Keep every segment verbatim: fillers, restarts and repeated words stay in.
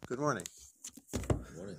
Good morning. Good morning.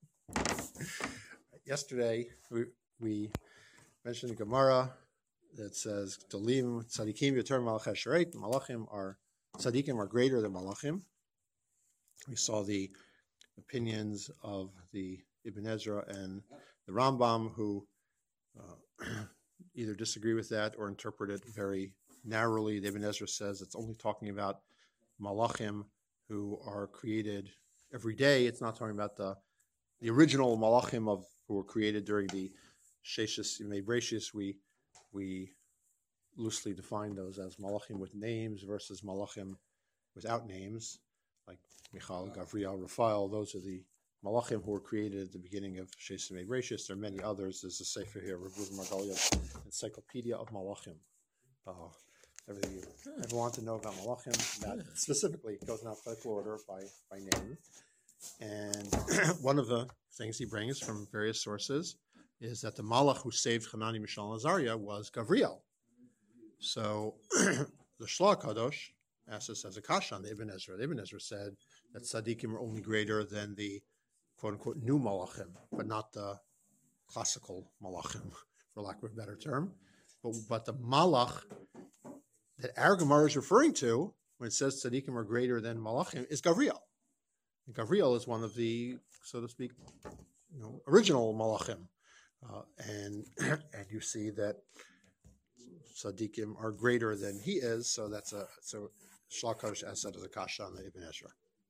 Yesterday, we, we mentioned a Gemara that says, Tolim tzadikim yoter malachim sharet. Malachim are, tzadikim are greater than malachim. We saw the opinions of the Ibn Ezra and the Rambam, who uh, either disagree with that or interpret it very narrowly. The Ibn Ezra says it's only talking about malachim who are created every day. It's not talking about the the original malachim of who were created during the Sheshis Yemei Breshis. We we loosely define those as malachim with names versus malachim without names, like Michal, Gavriel, Raphael. Those are the malachim who were created at the beginning of Sheshis Yemei Breshis. There are many others. There's a sefer here, Rav Reuven Margolia's Encyclopedia of Malachim. Uh, everything you ever want to know about malachim, that specifically goes in alphabetical order by by name. And one of the things he brings from various sources is that the malach who saved Hanani, Mishael, and Azariah was Gavriel. So the Shloah Kadosh asks us as a kasha on the Ibn Ezra. The Ibn Ezra said that tzaddikim are only greater than the quote-unquote new malachim, but not the classical malachim, for lack of a better term. But, but the malach that our Gemara is referring to when it says tzaddikim are greater than malachim is Gavriel. And Gavriel is one of the, so to speak, you know, original malachim, uh, and and you see that tzaddikim are greater than he is. So that's a so Shloah Kadosh as said as a kasha on the Ibn Ezra.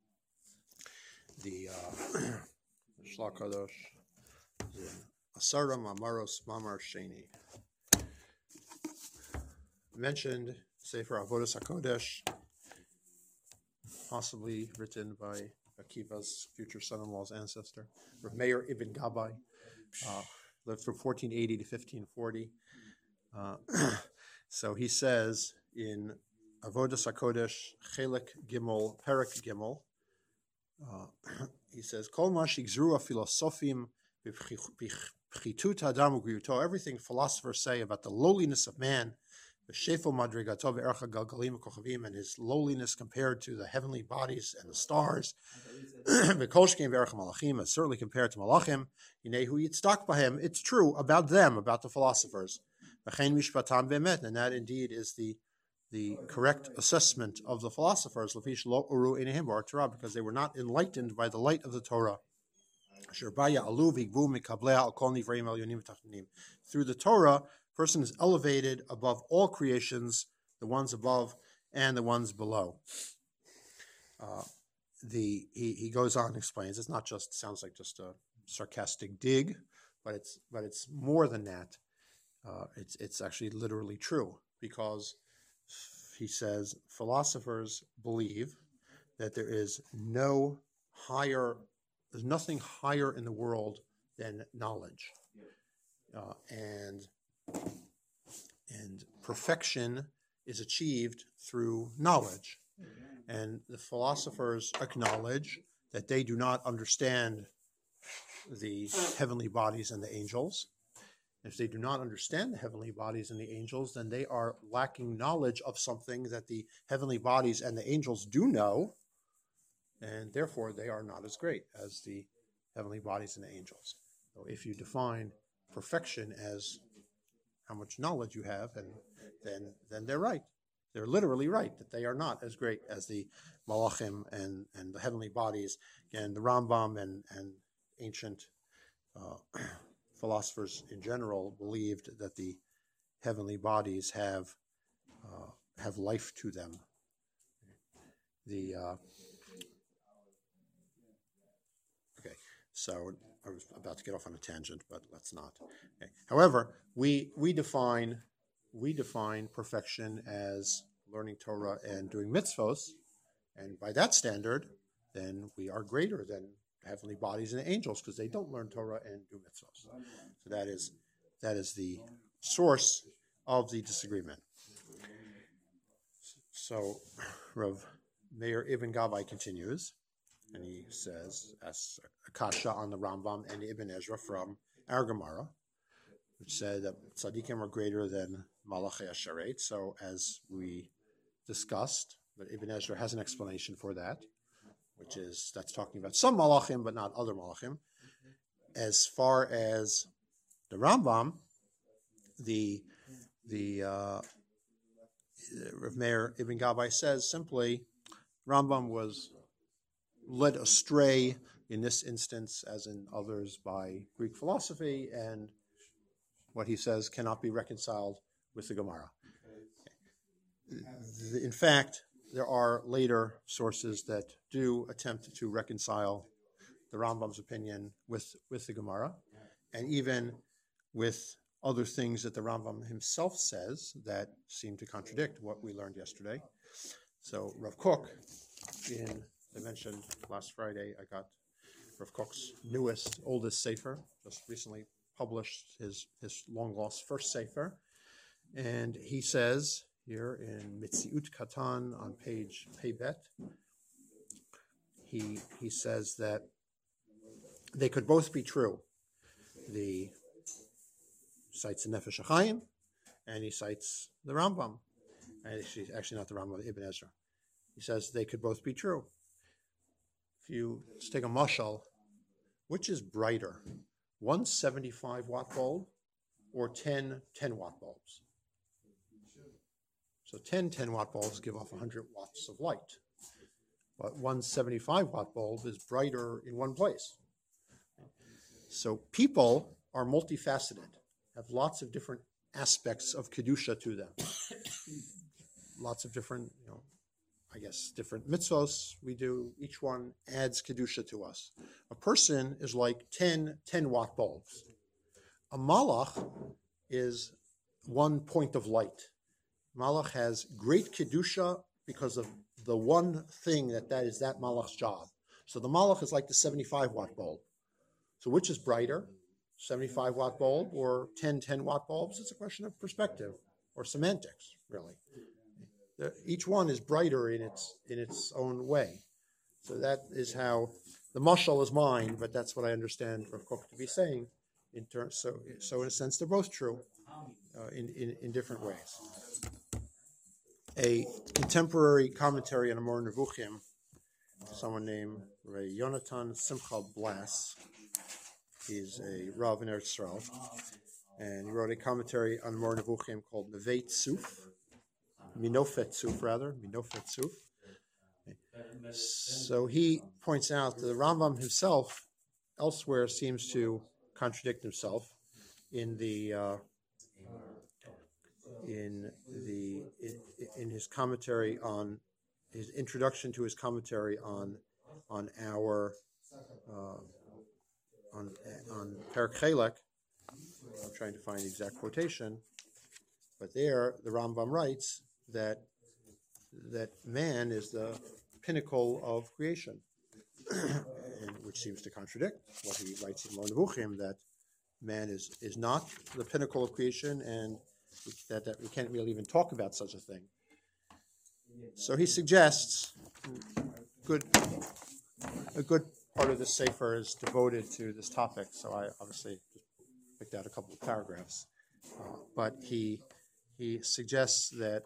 The uh, Shloah Kadosh is in Asara Mamaros Mamar Sheni. Mentioned Sefer Avodas HaKodesh, possibly written by Akiva's future son-in-law's ancestor, Rav Meir Ibn Gabbai, uh, lived from fourteen eighty to fifteen forty. Uh, so he says in Avodas HaKodesh, Chelek Gimel, Perek Gimel, uh, he says, Kol ma shigzru ha-filosofim b'chitut ha'adam u'griyuto, everything philosophers say about the lowliness of man, and his lowliness compared to the heavenly bodies and the stars, and certainly compared to malachim, it's true about them, about the philosophers. And that indeed is the the correct assessment of the philosophers, because they were not enlightened by the light of the Torah. Through the Torah, person is elevated above all creations, the ones above and the ones below. Uh, the he, he goes on and explains it's not just sounds like just a sarcastic dig, but it's but it's more than that. Uh, it's it's actually literally true, because he says philosophers believe that there is no higher, there's nothing higher in the world than knowledge, uh, and and perfection is achieved through knowledge. And the philosophers acknowledge that they do not understand the heavenly bodies and the angels. If they do not understand the heavenly bodies and the angels, then they are lacking knowledge of something that the heavenly bodies and the angels do know, and therefore they are not as great as the heavenly bodies and the angels. So if you define perfection as how much knowledge you have, and then then they're right. They're literally right that they are not as great as the malachim and, and the heavenly bodies. And the Rambam and, and ancient uh, philosophers in general believed that the heavenly bodies have uh, have life to them. The uh, okay, so I was about to get off on a tangent, but let's not. Okay. However, we we define we define perfection as learning Torah and doing mitzvos, and by that standard, then we are greater than heavenly bodies and angels, because they don't learn Torah and do mitzvos. So that is that is the source of the disagreement. So Rav Meir Ibn Gabbai continues, and he says, as a kasha on the Rambam and Ibn Ezra from our Gemara, which said that tzaddikim are greater than malachei asharet. So as we discussed, but Ibn Ezra has an explanation for that. which is, that's talking about some malachim, but not other malachim. As far as the Rambam, the the uh, Rav Meir Ibn Gabbai says simply, Rambam was led astray in this instance, as in others, by Greek philosophy, and what he says cannot be reconciled with the Gemara. In fact, there are later sources that do attempt to reconcile the Rambam's opinion with, with the Gemara, and even with other things that the Rambam himself says that seem to contradict what we learned yesterday. So Rav Kook, in, I mentioned last Friday, I got Rav Kook's newest, oldest sefer, just recently published his, his long-lost first sefer, and he says here in Mitziut Katan on page Peibet, he he says that they could both be true. The cites the Nefesh HaChaim, and he cites the Rambam. Actually, actually not the Rambam, Ibn Ezra. He says they could both be true. If you let's take a mashal, which is brighter, one seventy-five watt bulb or ten ten watt bulbs? So ten ten watt bulbs give off one hundred watts of light, but one seventy-five watt bulb is brighter in one place. So people are multifaceted, have lots of different aspects of Kedusha to them. Lots of different, you know, I guess, different mitzvos we do. Each one adds Kedusha to us. A person is like ten ten watt bulbs. A malach is one point of light. Malach has great Kedusha because of the one thing that that is that malach's job. So the malach is like the seventy-five watt bulb. So which is brighter, seventy-five watt bulb or ten ten watt bulbs? It's a question of perspective or semantics, really. Each one is brighter in its in its own way. So that is how the mashal is mine, but that's what I understand Rav Kook to be saying. In terms, so so in a sense, they're both true uh, in, in in different ways. A contemporary commentary on Amor Nevuchim, someone named Ray Yonatan Simcha Blas. He's a Rav in Eretz Yisrael, and he wrote a commentary on Amor Nevuchim called Nevet Suf, Minofet Suf rather, Minofet Suf. So he points out that the Rambam himself elsewhere seems to contradict himself in the uh, in the in, in his commentary on his introduction to his commentary on on our uh, on on Perek Chelek. I'm trying to find the exact quotation, but there the Rambam writes that that man is the pinnacle of creation, and which seems to contradict what he writes in Amor Nevuchim, that man is is not the pinnacle of creation, and that, that we can't really even talk about such a thing. So he suggests good a good part of this sefer is devoted to this topic. So I obviously just picked out a couple of paragraphs, uh, but he he suggests that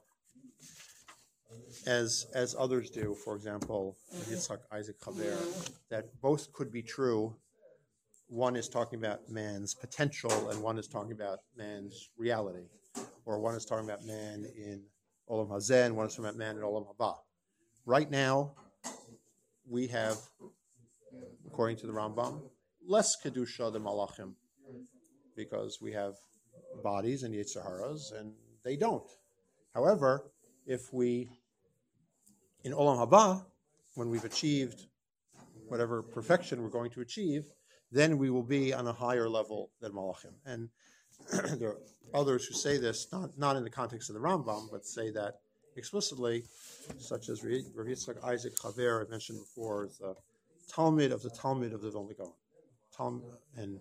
as as others do, for example, Yitzhak Isaac Chaver, that both could be true. One is talking about man's potential, and one is talking about man's reality. Or one is talking about man in Olam Hazeh, and one is talking about man in Olam Haba. Right now, we have, according to the Rambam, less Kedusha than Malachim, because we have bodies and Yetzer Haras, and they don't. However, if we, in Olam Haba, when we've achieved whatever perfection we're going to achieve, then we will be on a higher level than Malachim. And there are others who say this, not, not in the context of the Rambam, but say that explicitly, such as Rav Yitzchak Isaac Chaver, I mentioned before, is the Talmud of the Talmud of the Vilna Gaon. Talmud, and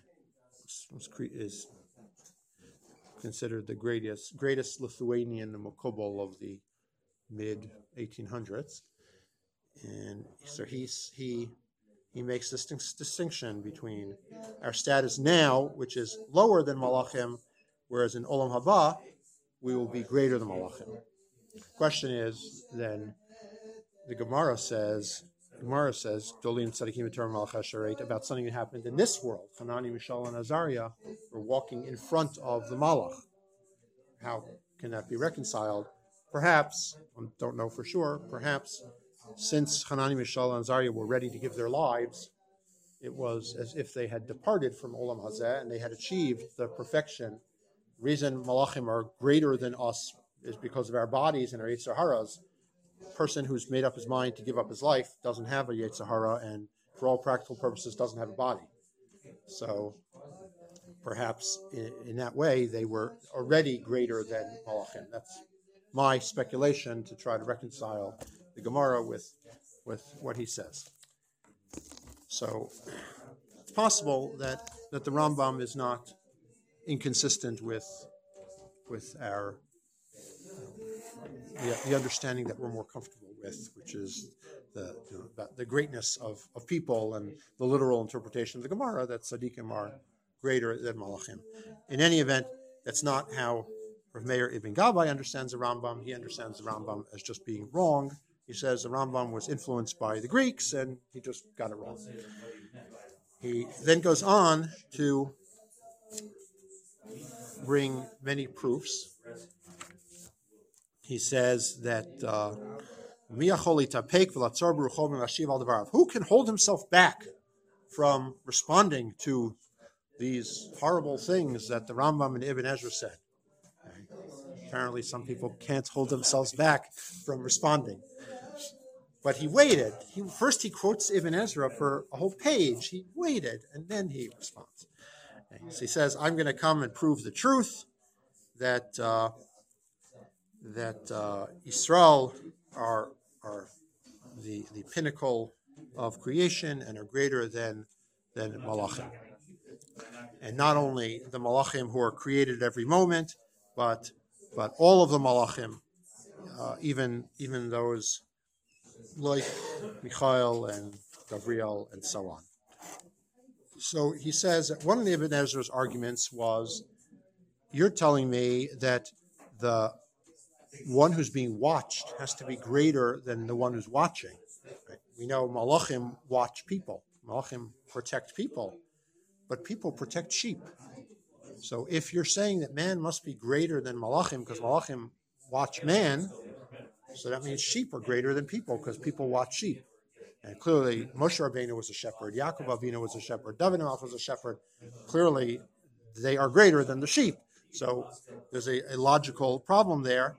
is considered the greatest greatest Lithuanian Mokobel of the mid eighteen hundreds. And so he's, he he makes this distinction between our status now, which is lower than Malachim, whereas in Olam Haba, we will be greater than Malachim. The question is, then, the Gemara says, Gemara says, Dolim Tzadikim V'Torah Malach HaSharet, about something that happened in this world. Hanani, Mishael, and Azariah were walking in front of the Malach. How can that be reconciled? Perhaps, I don't know for sure, perhaps since Hanani, Mishael, and Azariah were ready to give their lives, it was as if they had departed from Olam Hazeh and they had achieved the perfection. The reason Malachim are greater than us is because of our bodies and our Yetzer Haras. A person who's made up his mind to give up his life doesn't have a Yetzer Hara and for all practical purposes doesn't have a body. So perhaps in, in that way they were already greater than Malachim. That's my speculation to try to reconcile the Gemara with, with what he says. So it's possible that, that the Rambam is not inconsistent with, with our the, the understanding that we're more comfortable with, which is the you know, about the greatness of, of people and the literal interpretation of the Gemara that Tzadikim are greater than Malachim. In any event, that's not how Rav Meir Ibn Gabbai understands the Rambam. He understands the Rambam as just being wrong. He says the Rambam was influenced by the Greeks and he just got it wrong. He then goes on to bring many proofs. He says that uh, who can hold himself back from responding to these horrible things that the Rambam and Ibn Ezra said? Okay. Apparently some people can't hold themselves back from responding. But he waited. He, first he quotes Ibn Ezra for a whole page. He waited, and then he responds. Okay. So he says, I'm going to come and prove the truth that uh, that uh, Yisrael are are the the pinnacle of creation and are greater than than Malachim. And not only the Malachim who are created every moment, but but all of the Malachim, uh, even even those like Michael and Gabriel and so on. So he says that one of the Ibn Ezra's arguments was, you're telling me that the one who's being watched has to be greater than the one who's watching. Right? We know Malachim watch people. Malachim protect people. But people protect sheep. So if you're saying that man must be greater than Malachim because Malachim watch man, so that means sheep are greater than people because people watch sheep. And clearly Moshe Rabbeinu was a shepherd, Yaakov Avinu was a shepherd, David Melech was a shepherd. Clearly they are greater than the sheep. So there's a, a logical problem there.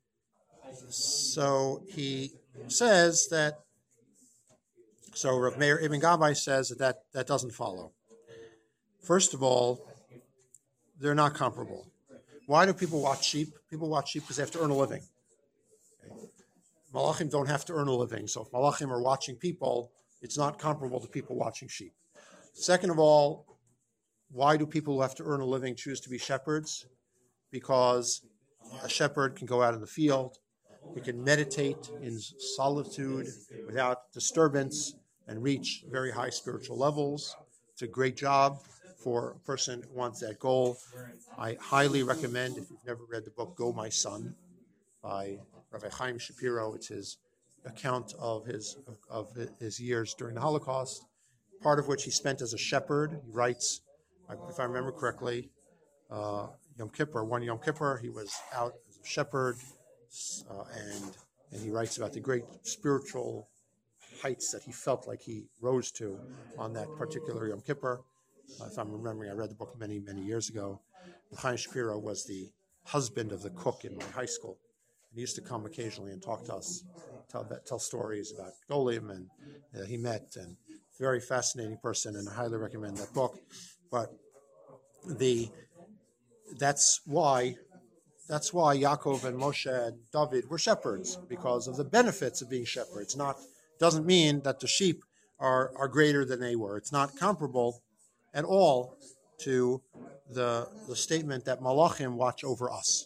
So he says that, so Rav Meir Ibn Gabbai says that, that that doesn't follow. First of all, they're not comparable. Why do people watch sheep? People watch sheep because they have to earn a living. Okay. Malachim don't have to earn a living. So if Malachim are watching people, it's not comparable to people watching sheep. Second of all, why do people who have to earn a living choose to be shepherds? Because a shepherd can go out in the field, he can meditate in solitude without disturbance and reach very high spiritual levels. It's a great job for a person who wants that goal. I highly recommend, if you've never read the book Go My Son by Rabbi Chaim Shapiro, it's his account of his of his years during the Holocaust, part of which he spent as a shepherd. He writes, if I remember correctly, uh, Yom Kippur, one Yom Kippur, he was out as a shepherd, uh, and and he writes about the great spiritual heights that he felt like he rose to on that particular Yom Kippur. Uh, if I'm remembering, I read the book many, many years ago. Chaim Shapiro was the husband of the cook in my high school. And he used to come occasionally and talk to us, tell, tell stories about Golim and uh, he met, and very fascinating person, and I highly recommend that book. But the that's why that's why Yaakov and Moshe and David were shepherds, because of the benefits of being shepherds. Not doesn't mean that the sheep are, are greater than they were. It's not comparable at all to the, the statement that Malachim watch over us.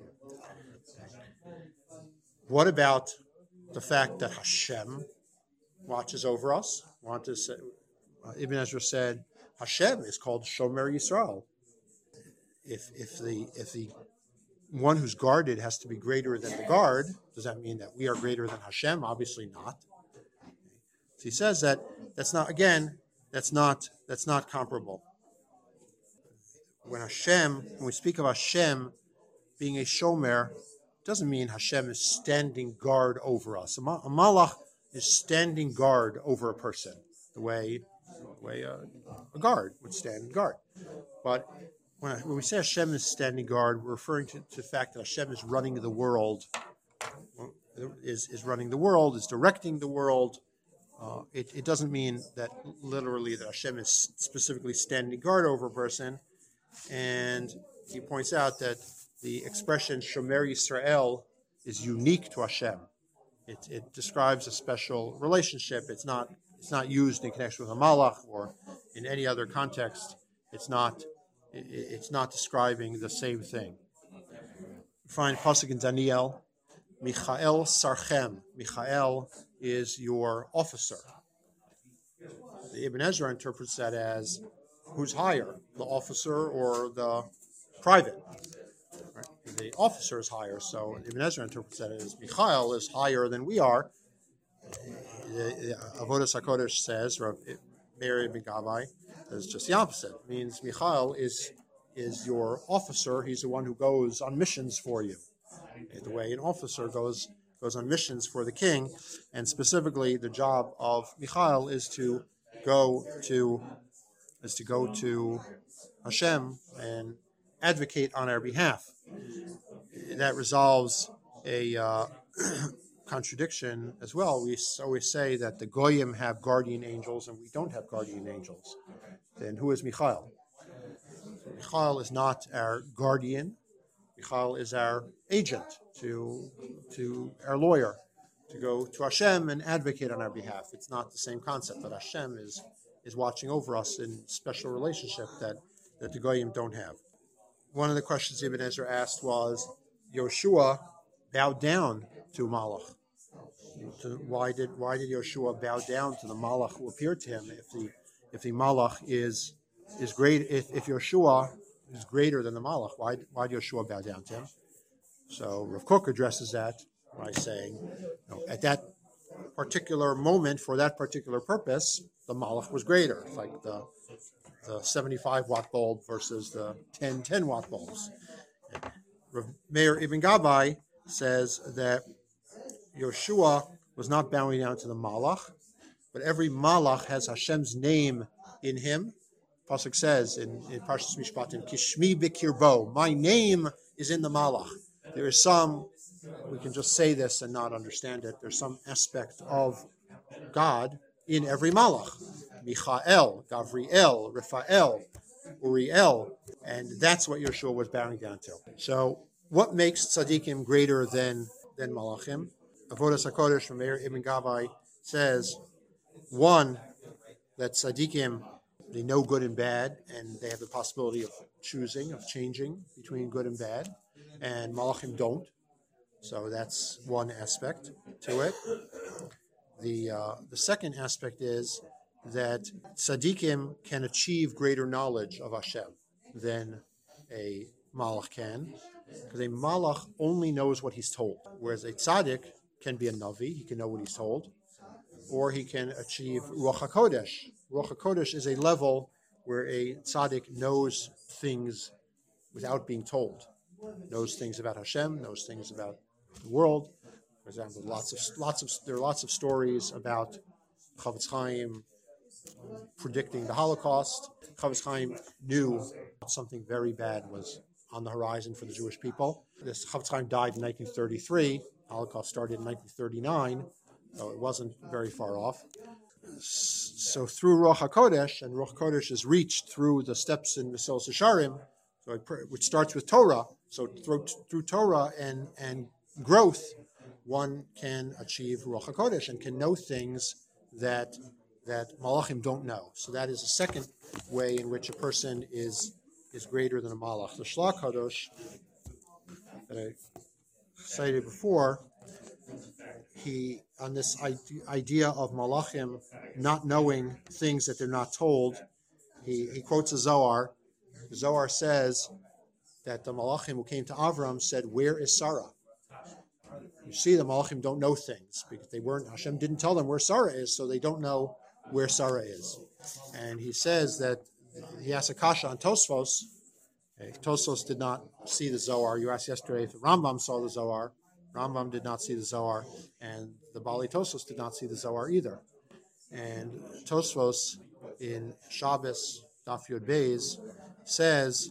What about the fact that Hashem watches over us? Want to say, uh, Ibn Ezra said Hashem is called Shomer Yisrael. If if the if the one who's guarded has to be greater than the guard, does that mean that we are greater than Hashem? Obviously not. So he says that that's not, again, that's not that's not comparable. When Hashem, when we speak of Hashem being a shomer, doesn't mean Hashem is standing guard over us. A, ma- a malach is standing guard over a person, the way, the way a, a guard would stand guard. But when, I, when we say Hashem is standing guard, we're referring to, to the fact that Hashem is running the world, is, is running the world, is directing the world. Uh, it, it doesn't mean that literally that Hashem is specifically standing guard over a person. And he points out that the expression Shomer Yisrael is unique to Hashem. It, it describes a special relationship. It's not it's not used in connection with a malach or in any other context. It's not it, it's not describing the same thing. Find pasuk in Daniel, Michael Sarchem. Michael is your officer. The Ibn Ezra interprets that as who's higher, the officer or the private. Right? The officer is higher, so Ibn Ezra interprets that as Michael is higher than we are. Avodas HaKodesh says, Rav Meir Ibn Gavai, is just the opposite. It means Michael is is your officer. He's the one who goes on missions for you. The way an officer goes goes on missions for the king, and specifically the job of Michael is to go to is to go to Hashem and advocate on our behalf. That resolves a uh, contradiction as well. We always say that the Goyim have guardian angels and we don't have guardian angels. Then who is Michael? Michael is not our guardian. Michael is our agent, to to our lawyer, to go to Hashem and advocate on our behalf. It's not the same concept, that Hashem is is watching over us in special relationship that, that the Goyim don't have. One of the questions Ibn Ezra asked was, Yoshua bowed down to Malach. To, why did why did Yoshua bow down to the Malach who appeared to him? If the if the Malach is is great, if, if Yoshua is greater than the Malach, why why did Yoshua bow down to him? So Rav Kook addresses that by saying, you know, at that particular moment, for that particular purpose, the Malach was greater, like the the seventy-five watt bulb versus the ten ten watt bulbs. Rav Meir Ibn Gavai says that Yoshua was not bowing down to the Malach, but every Malach has Hashem's name in him. Pasuk says in, in Parshas Mishpatim, Kishmi b'kirbo, my name is in the Malach. There is some, we can just say this and not understand it, there's some aspect of God in every Malach. Michael, Gavriel, Raphael, Uriel, and that's what Yeshua was bowing down to. So what makes tzaddikim greater than, than Malachim? Avodas HaKodesh from Meir Ibn Gavai says, one, that tzaddikim, they know good and bad, and they have the possibility of choosing, of changing between good and bad, and Malachim don't. So that's one aspect to it. The uh, the second aspect is that tzaddikim can achieve greater knowledge of Hashem than a malach can, because a malach only knows what he's told, whereas a tzaddik can be a navi, he can know what he's told, or he can achieve Ruach HaKodesh. Ruach HaKodesh is a level where a tzaddik knows things without being told, knows things about Hashem, knows things about the world. For example, lots of lots of there are lots of stories about Chavetz Chaim predicting the Holocaust. Chavetz Chaim knew something very bad was on the horizon for the Jewish people. This Chavetz Chaim died in nineteen thirty-three. The Holocaust started in nineteen thirty-nine, so it wasn't very far off. So through Ruach HaKodesh, and Ruach HaKodesh is reached through the steps in Mesilas Yesharim, so it, which starts with Torah. So through, through Torah and, and growth, one can achieve Ruach HaKodesh and can know things that that Malachim don't know. So that is a second way in which a person is is greater than a Malach. The Shlach Kadosh that I cited before, he on this idea of Malachim not knowing things that they're not told, he, he quotes a Zohar. The Zohar says that the Malachim who came to Avram said, "Where is Sarah?" You see, the Malachim don't know things because they weren't. Hashem didn't tell them where Sarah is, so they don't know where Sarah is. And he says that he asks a kasha on Tosfos. Tosfos did not see the Zohar. You asked yesterday if Rambam saw the Zohar. Rambam did not see the Zohar, and the Bali Tosfos did not see the Zohar either. And Tosfos in Shabbos Daf Yud Beis says,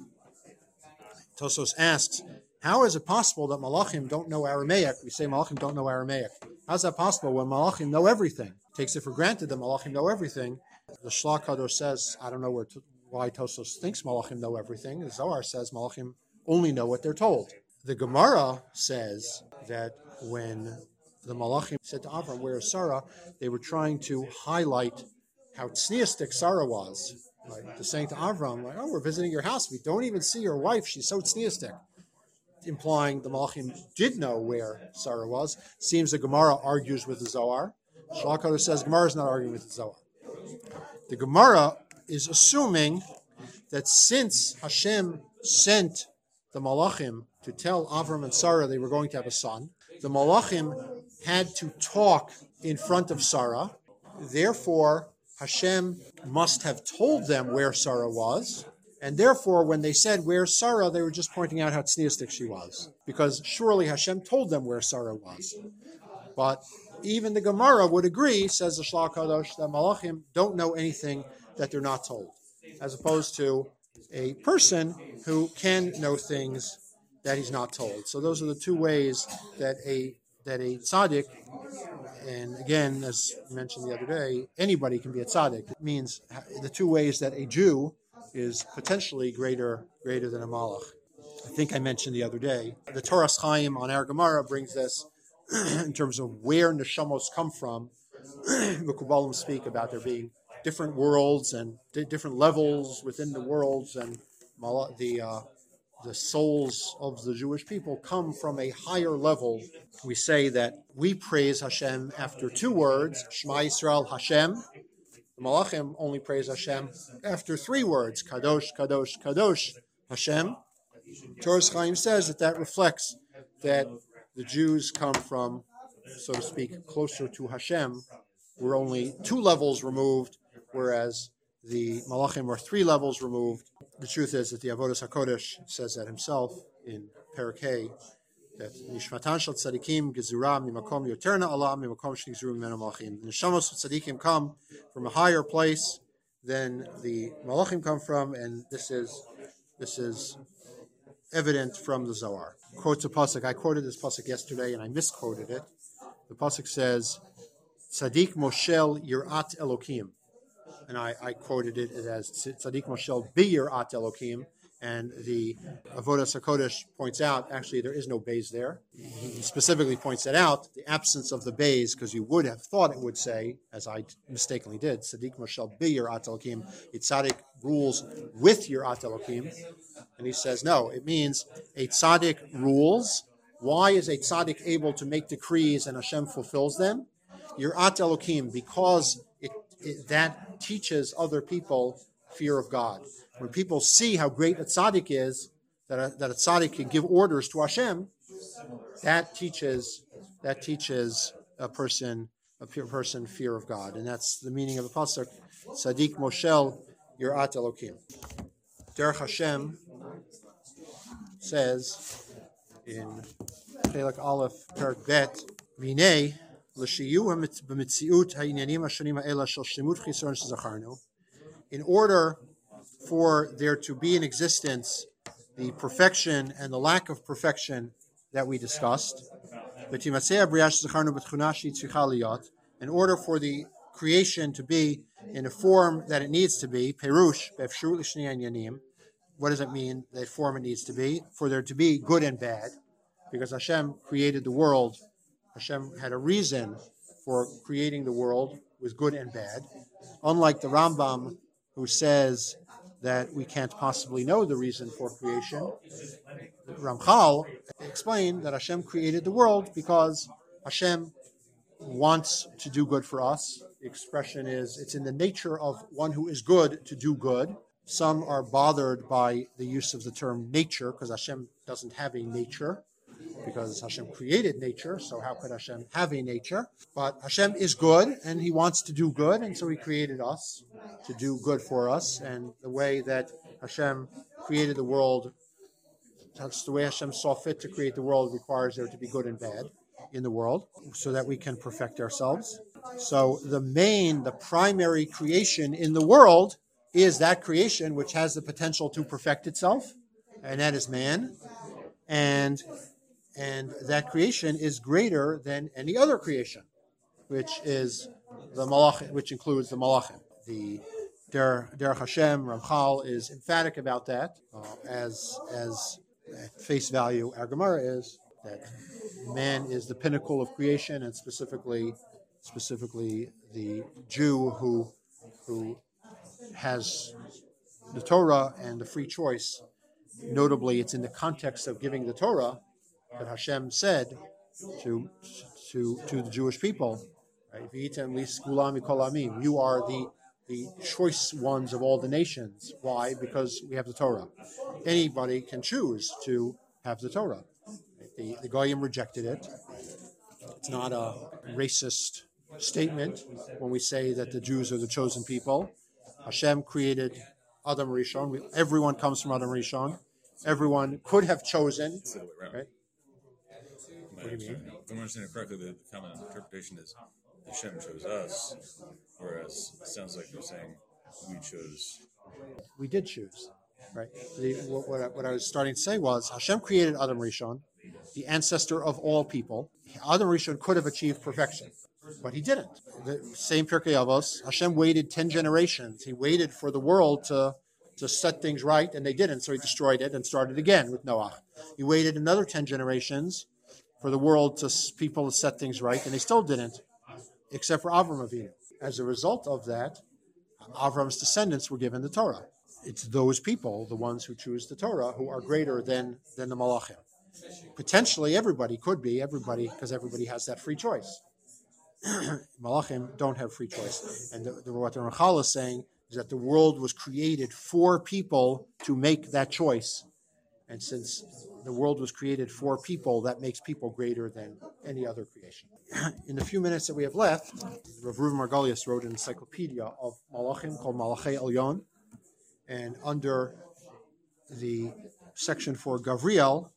Tosfos asks, how is it possible that Malachim don't know Aramaic? We say Malachim don't know Aramaic. How is that possible when Malachim know everything? Takes it for granted that Malachim know everything. The Shlach Kadosh says, I don't know where to, why Tosfos thinks Malachim know everything. The Zohar says Malachim only know what they're told. The Gemara says that when the Malachim said to Avram, where is Sarah? They were trying to highlight how tzniistic Sarah was. Like, they're saying to Avram, like, oh, we're visiting your house. We don't even see your wife. She's so tzniistic. Implying the Malachim did know where Sarah was. Seems the Gemara argues with the Zohar. Shlach Kadosh says Gemara is not arguing with the Zohar. The Gemara is assuming that since Hashem sent the Malachim to tell Avram and Sarah they were going to have a son, the Malachim had to talk in front of Sarah. Therefore, Hashem must have told them where Sarah was. And therefore, when they said, where's Sarah, they were just pointing out how tzniistic she was. Because surely Hashem told them where Sarah was. But even the Gemara would agree, says the Shlach Kadosh, that Malachim don't know anything that they're not told. As opposed to a person who can know things that he's not told. So those are the two ways that a that a tzaddik, and again, as mentioned the other day, anybody can be a tzaddik. It means the two ways that a Jew is potentially greater greater than a malach. I think I mentioned the other day, the Toras Chaim on our Gemara brings this in terms of where neshamos come from. The Kabbalim speak about there being different worlds and d- different levels within the worlds, and the uh, the souls of the Jewish people come from a higher level. We say that we praise Hashem after two words, Shema Yisrael Hashem. The Malachim only praise Hashem after three words, Kadosh, Kadosh, Kadosh, Hashem. Toras Chaim says that that reflects that the Jews come from, so to speak, closer to Hashem. We're only two levels removed, whereas the Malachim are three levels removed. The truth is that the Avodas HaKodesh says that himself in Perek Hey, that Nishmatan Shel Tzadikim Gezura Mimakom Yoter Na'ala Mimakom Shegzuru Mimenu Malachim. The Neshamos of Tzadikim come from a higher place than the Malachim come from, and this is this is evident from the Zohar. Quotes a pasuk. I quoted this pasuk yesterday, and I misquoted it. The pasuk says, "Tzadik Moshel Yirat Elokim," and I, I quoted it as Tzadik Moshel Bi Yirat Elokim. And the Avodas HaKodesh points out, actually, there is no bays there. He specifically points that out, the absence of the bays, because you would have thought it would say, as I mistakenly did, Tzaddik Moshel Bi Yirat Elokim, Tzaddik rules with Yirat Elokim. And he says, no, it means a tzaddik rules. Why is a tzaddik able to make decrees and Hashem fulfills them? Yirat Elokim, because it, it, that teaches other people fear of God. When people see how great a tzaddik is, that a, that a tzaddik can give orders to Hashem, that teaches that teaches a person a person fear of God, and that's the meaning of the pasuk. Tzaddik Moshel Yirat Elokim. Derech Hashem says in Chelek Aleph Perek Bet, Minei l'shiyu b'mitziut ha'inyanim hashanim ha'ela shel shlemut chisaron shezacharnu. In order for there to be in existence the perfection and the lack of perfection that we discussed, in order for the creation to be in a form that it needs to be, perush, what does it mean, that form it needs to be? For there to be good and bad, because Hashem created the world. Hashem had a reason for creating the world with good and bad. Unlike the Rambam, who says that we can't possibly know the reason for creation, Ramchal explained that Hashem created the world because Hashem wants to do good for us. The expression is, it's in the nature of one who is good to do good. Some are bothered by the use of the term nature, because Hashem doesn't have a nature. because Hashem created nature, so how could Hashem have a nature? But Hashem is good, and He wants to do good, and so He created us to do good for us. And the way that Hashem created the world, that's the way Hashem saw fit to create the world, requires there to be good and bad in the world, so that we can perfect ourselves. So the main, the primary creation in the world is that creation which has the potential to perfect itself, and that is man. And and that creation is greater than any other creation, which is the malach, which includes the malachim. The Derech Hashem Ramchal is emphatic about that, uh, as as at face value our Gemara is that man is the pinnacle of creation, and specifically specifically the Jew who who has the Torah and the free choice. Notably, it's in the context of giving the Torah that Hashem said to to to the Jewish people, right? You are the the choice ones of all the nations. Why? Because we have the Torah. Anybody can choose to have the Torah. The, the Goyim rejected it. It's not a racist statement when we say that the Jews are the chosen people. Hashem created Adam Rishon. We, everyone comes from Adam Rishon. Everyone could have chosen. Right? What do you mean? If I'm understanding correctly, the common interpretation is Hashem chose us, whereas it sounds like you're saying we chose. We did choose, right? The, what, what, I, what I was starting to say was Hashem created Adam Rishon, the ancestor of all people. Adam Rishon could have achieved perfection, but he didn't. The same Pirkei Avos, Hashem waited ten generations. He waited for the world to, to set things right, and they didn't, so he destroyed it and started again with Noah. He waited another ten generations for the world to people to set things right, and they still didn't, except for Avram Avinu. As a result of that, Avram's descendants were given the Torah. It's those people, the ones who choose the Torah, who are greater than, than the Malachim. Potentially everybody could be, everybody, because everybody has that free choice. Malachim don't have free choice. And the, the, what the Ramchal is saying is that the world was created for people to make that choice. And since the world was created for people, that makes people greater than any other creation. In the few minutes that we have left, Rav Reuven Margolius wrote an encyclopedia of Malachim called Malachei Elyon. And under the section for Gavriel,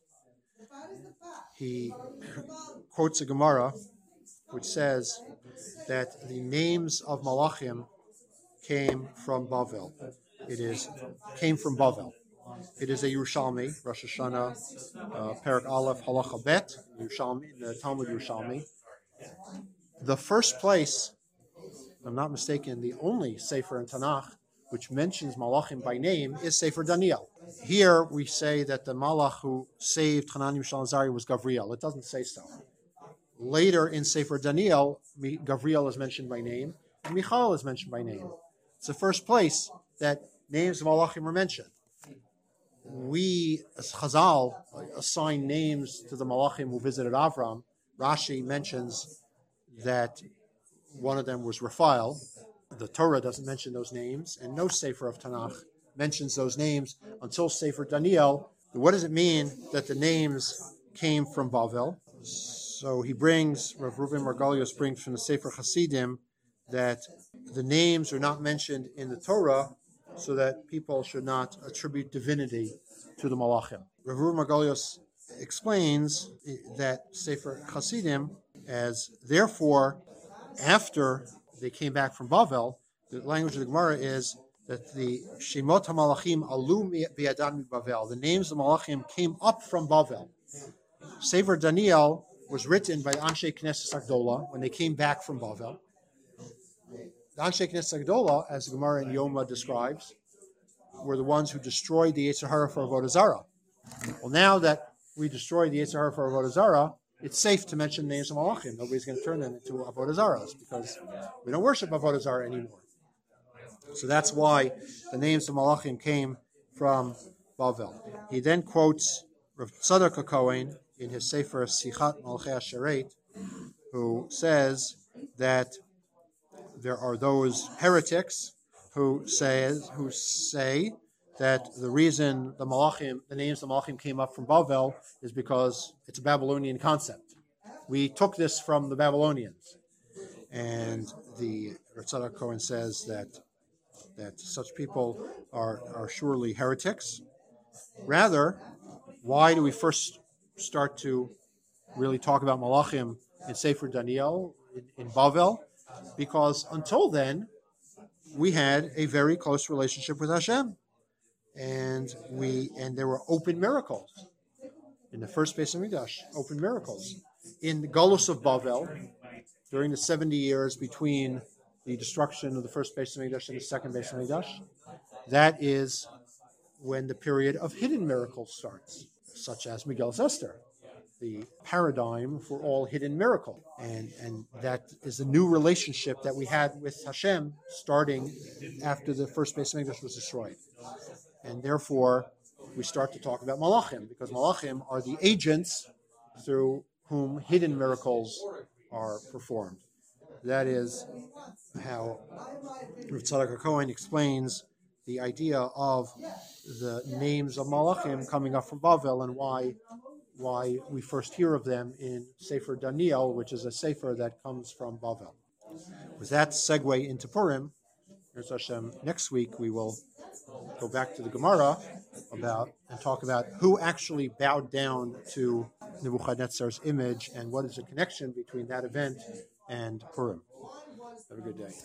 he quotes a Gemara which says that the names of Malachim came from Bavel. It is came from Bavel. It is a Yerushalmi, Rosh Hashanah, uh, Perak Aleph, Halacha Bet, Yerushalmi, the Talmud Yerushalmi. The first place, if I'm not mistaken, the only Sefer in Tanakh which mentions Malachim by name is Sefer Daniel. Here we say that the Malach who saved Hanan Yishal Azari was Gavriel. It doesn't say so. Later in Sefer Daniel, Gavriel is mentioned by name, and Michael is mentioned by name. It's the first place that names of Malachim are mentioned. We, as Chazal, assign names to the Malachim who visited Avram. Rashi mentions that one of them was Raphael. The Torah doesn't mention those names, and no Sefer of Tanakh mentions those names until Sefer Daniel. What does it mean that the names came from Bavel? So he brings, Rav Reuven Margolius brings from the Sefer Hasidim that the names are not mentioned in the Torah so that people should not attribute divinity to the Malachim. Rav Reuven Margolius explains that Sefer Hasidim as, therefore, after they came back from Bavel, the language of the Gemara is that the Shemot HaMalachim alu bi'adan Bavel, the names of the Malachim came up from Bavel. Sefer Daniel was written by the Anshe Knesset Agdola when they came back from Bavel. The Anshe Knesset Agdola, as the Gemara in Yoma describes, were the ones who destroyed the Yetzer Hara for Avodah Zarah. Well, now that we destroyed the Yetzer Hara for Avodah Zarah, it's safe to mention the names of Malachim. Nobody's going to turn them into Avodah Zarahs because we don't worship Avodah Zarah anymore. So that's why the names of Malachim came from Bavel. He then quotes Rav Tzadok HaKohen in his Sefer Sichat Malachei HaSharet, who says that there are those heretics who say, who say that the reason the Malachim, the names the Malachim came up from Bavel is because it's a Babylonian concept. We took this from the Babylonians. And the Tzadok Cohen says that that such people are, are surely heretics. Rather, why do we first start to really talk about Malachim in Sefer Daniel, in, in Bavel? Because until then, we had a very close relationship with Hashem. And we and there were open miracles. In the first Beis Hamikdash, open miracles. In the Golus of Bavel, during the seventy years between the destruction of the first Beis Hamikdash and the second Beis Hamikdash, that is when the period of hidden miracles starts, such as Megillas Esther, the paradigm for all hidden miracle. And, and that is a new relationship that we had with Hashem starting after the first Beis Hamikdash was destroyed. And therefore, we start to talk about Malachim, because Malachim are the agents through whom hidden miracles are performed. That is how Rav Tzadok Cohen explains the idea of the names of Malachim coming up from Bavel and why why we first hear of them in Sefer Daniel, which is a sefer that comes from Bavel. With that segue into Purim, Hashem, next week we will go back to the Gemara about and talk about who actually bowed down to Nebuchadnezzar's image and what is the connection between that event and Purim. Have a good day.